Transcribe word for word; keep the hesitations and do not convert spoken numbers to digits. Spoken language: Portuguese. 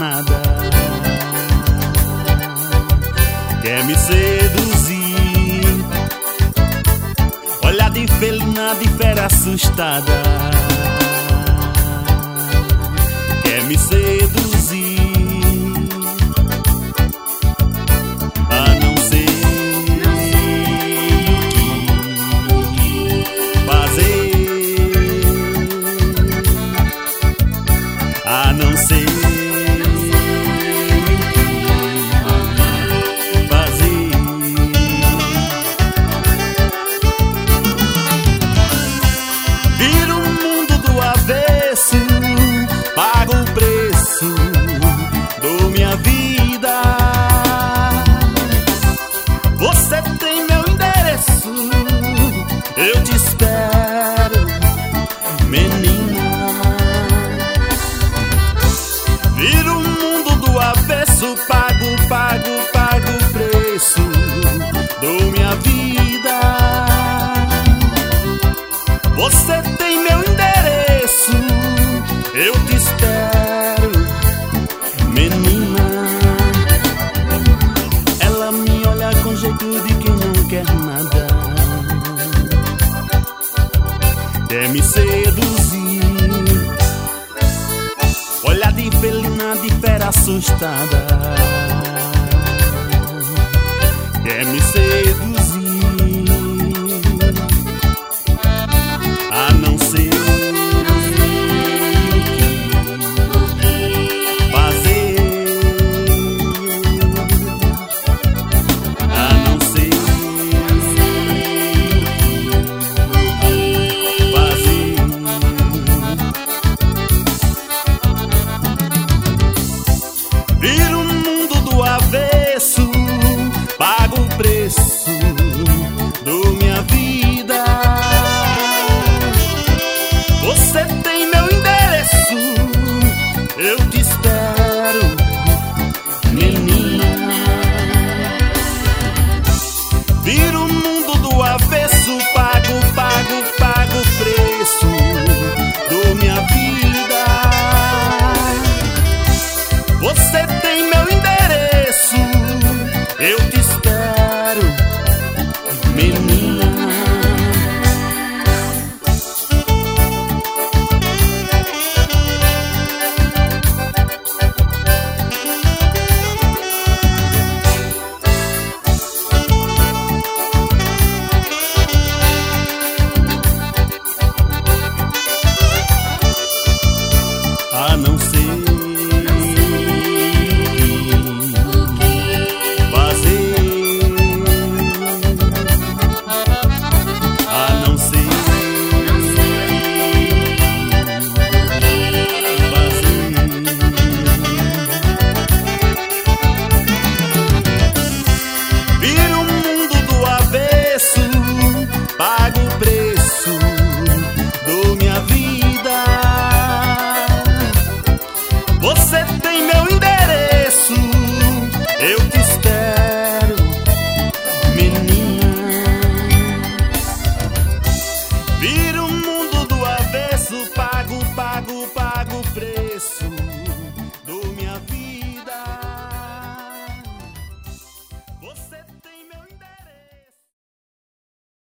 nada. Quer me seduzir, olhar de felina, de fera assustada. Quer me seduzir, a não sei o que fazer, a não sei o que fazer. Vira o mundo do avesso, pago o preço do minha vida. Você tem meu endereço, eu te espero, menina. Vira o mundo do avesso, pago, pago, pago o preço do minha vida. Você tem meu endereço, eu te espero, menina. Ela me olha com jeito de quem não quer nada. Quer me seduzir, olhar de felina, de fera assustada. Quer me seduzir,